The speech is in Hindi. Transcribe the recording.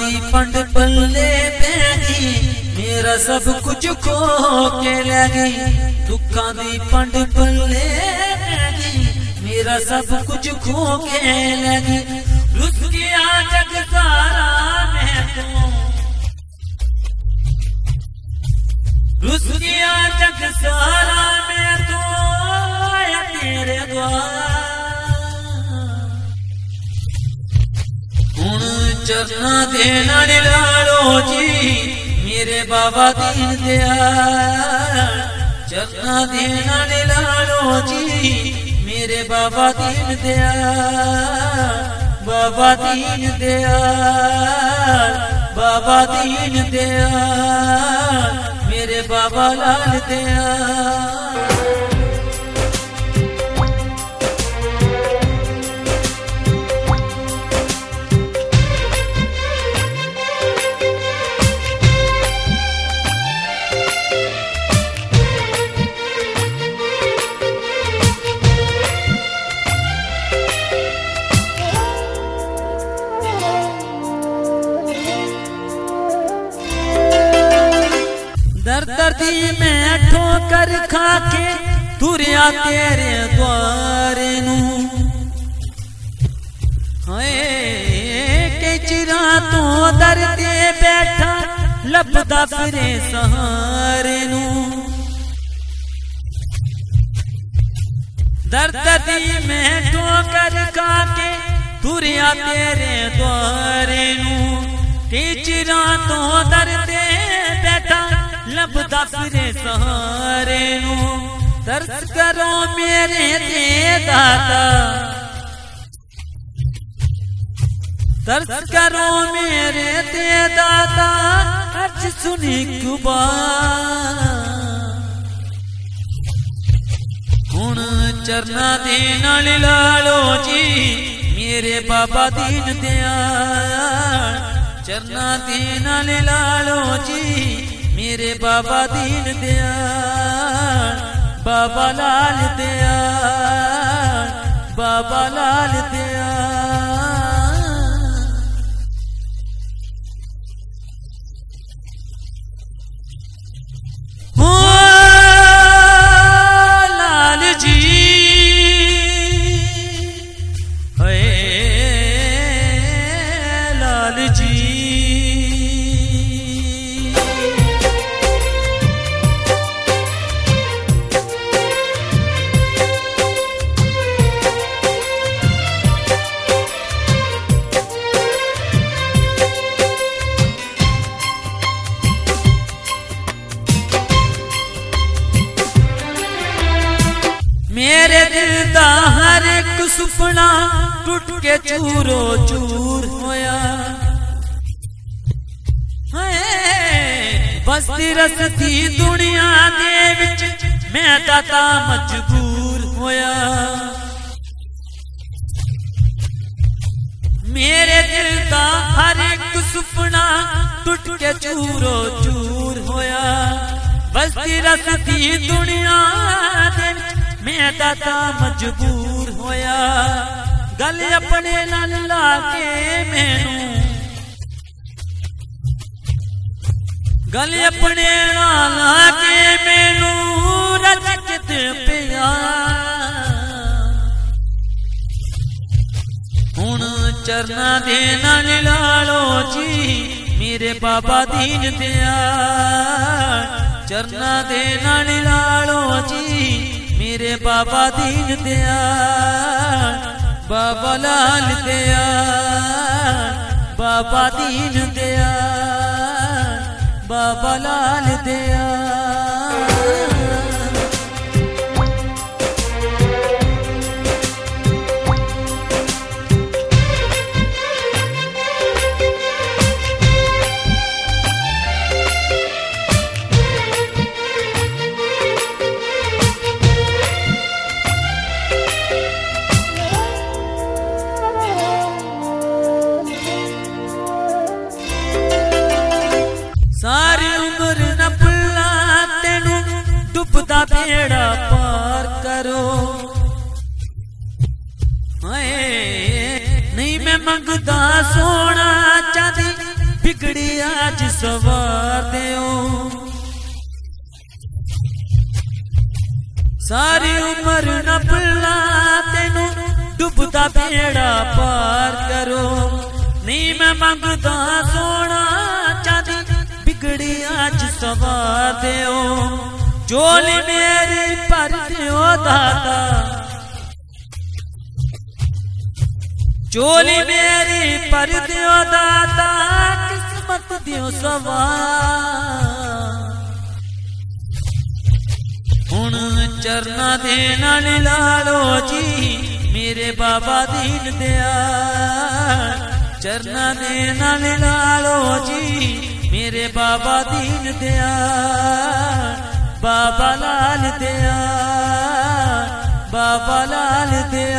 दी पंड पल्ले पैगी मेरा सब कुछ खो के लगी। दुखा दी पंड पल्ले पैगी मेरा सब कुछ खो के लगी। रुस गया जग सारा मैं तो, रुस गया जग सारा मैं तो आया तेरे द्वार। हुण चरना देना लालो जी मेरे बाबा दीन दयाल। चरना देना लालो जी मेरे बाबा दीन दयाल। बाबा दीन दयाल, बाबा दीन दयाल, मेरे बाबा लाल दयाल। दर्दी में ठोकर खाके तुरिया तेरे द्वारे नू। हाय के चिरा तो दर्दे बैठा लपदा फिरे सहारे नू। दर्दी में ठोकर खाके तुरिया तेरे द्वारे नू। के चिरा तो दर्दे बैठा लपदा फिरे सहारे नू। तरस करो मेरे ते दाता, तरस करो मेरे ते दाता, अर्ज सुनी कुबा। हुण चरना देना लालो जी मेरे बाबा दीन दयाल। चरना देना लालो जी मेरे बाबा दीन दयाल। बाबा लाल दयाल, बाबा लाल दयाल। हो लाल जी हे लाल जी। मेरे दिल दा हर एक सुपना टूट के चूरो चूर होया। बसती रसती दुनिया दे विच मैं दाता मजबूर होया। मेरे दिल दा हर एक सुपना टूट के चूरो चूर होया। बसती रसती दुनिया दे मैं दाता मजबूर होया। गल अपने नाल लाके मैनू, गल अपने नाल लाके मैनू रजत पिया। हुण चरना देना लालो जी मेरे बाबा दीन दयाल। चरना देना लालो जी मेरे बाबा दीन दयाल। बाबा लाल दयाल, बाबा दीन दयाल, बाबा लाल दयाल। सारी उम्र न भुला तेनू डुबदा बेड़ा पार करो। हाय नहीं मैं मंगदा सोना चांदी बिगड़ी आज सवार देओ। सारी उम्र न भुला तेनू डुबदा बेड़ा पार करो। नहीं मैं मंगदा सोना चांदी बिगड़ी आज सवार देओ। झोली मेरी भर दियो दाता, झोली मेरी भर दियो दाता, किस्मत दियो सवार। हुण चरना दे नाल लालो जी मेरे बाबा दीन दयाल। चरना दे नाल लालो जी मेरे बाबा दीन दयाल। बाबा लाल दयाल, बाबा लाल दयाल।